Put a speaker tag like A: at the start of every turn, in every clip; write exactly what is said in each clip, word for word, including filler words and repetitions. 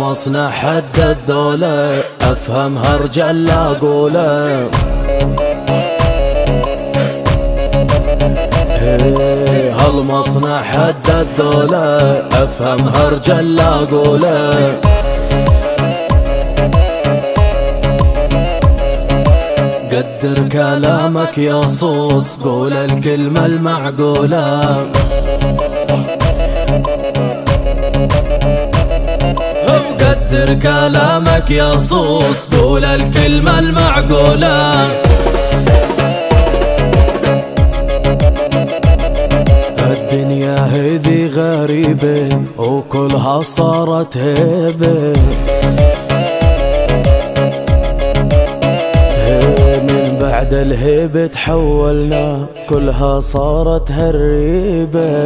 A: هالمصنع حد الدولة، افهمها رجال لا اقوله. هالمصنع حد الدولة، افهمها رجال لا اقوله. قدر كلامك يا صوص، قول الكلمة المعقولة. قدر كلامك يا صوص، قول الكلمة المعقولة. الدنيا هذي غريبة وكلها صارت هيبة، من بعد الهيبة تحولنا كلها صارت هريبة.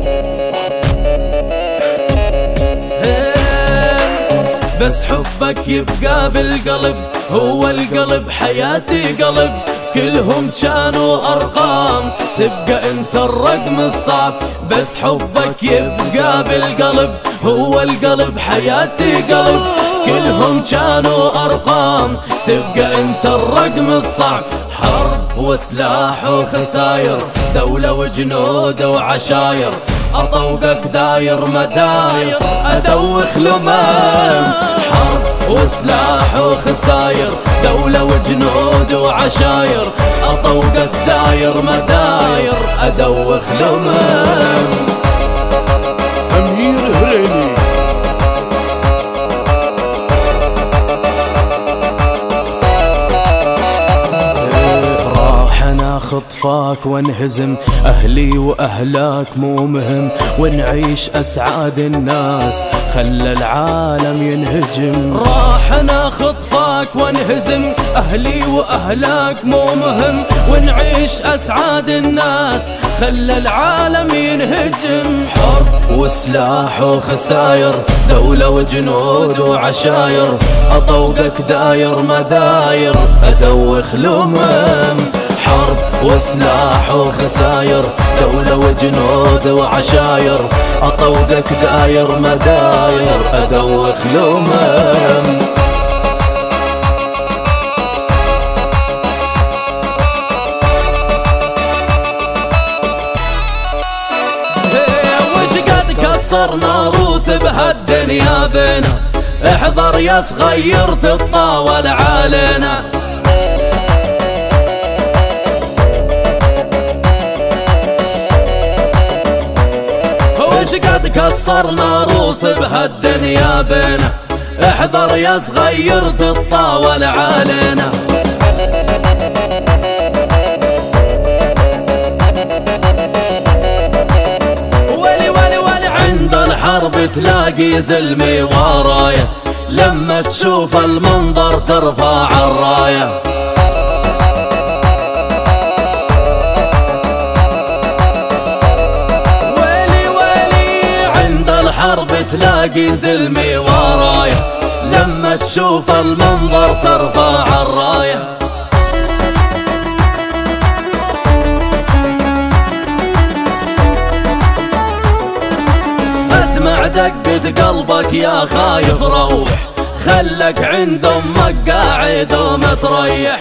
A: بس حبك يبقى بالقلب، هو القلب حياتي قلب. كلهم كانوا أرقام، تبقى انت الرقم الصعب. بس حبك يبقى بالقلب، هو القلب حياتي قلب. كلهم كانوا أرقام، تبقى انت الرقم الصعب. حرب وسلاح وخساير، دولة وجنود وعشاير. أطوقك داير مداير، أدوخ لمام. حرب وسلاح وخساير، دولة وجنود وعشاير. أطوقك داير مداير، أدوخ لمام.
B: أمير هريني.
A: خطفاك وانهزم، أهلي وأهلاك مو مهم. ونعيش أسعاد الناس، خلى العالم ينهجم. راح أنا خطفاك وانهزم، أهلي وأهلاك مو مهم. ونعيش أسعاد الناس، خلى العالم ينهجم. حرب وسلاح وخساير، دولة وجنود وعشاير. أطوقك داير مداير، أدوخ لمم. حرب وسلاح وخساير، دولة وجنود وعشاير. أطوقك داير مداير، أدوخ لمم. وش قد كسرنا روس بهالدنيا بينا. احذر يا صغير تتطاول علينا. وش قد كسرنا روس بهالدنيا بينا. احذر يا صغير تتطاول علينا. ولي ولي ولي عند الحرب تلاقي زلمي ورايا. لما تشوف المنظر ترفع الراية. حرب تلاقي زلمي ورايا. لما تشوف المنظر ترفع الراية. اسمع دقة قلبك يا خايف روح. خلك عند امك قاعد ومتريح.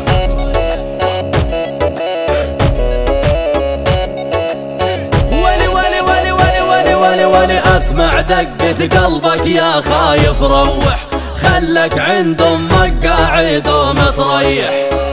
A: اسمع دقة قلبك يا خايف روح. خلك عند امك قاعد ومتريح.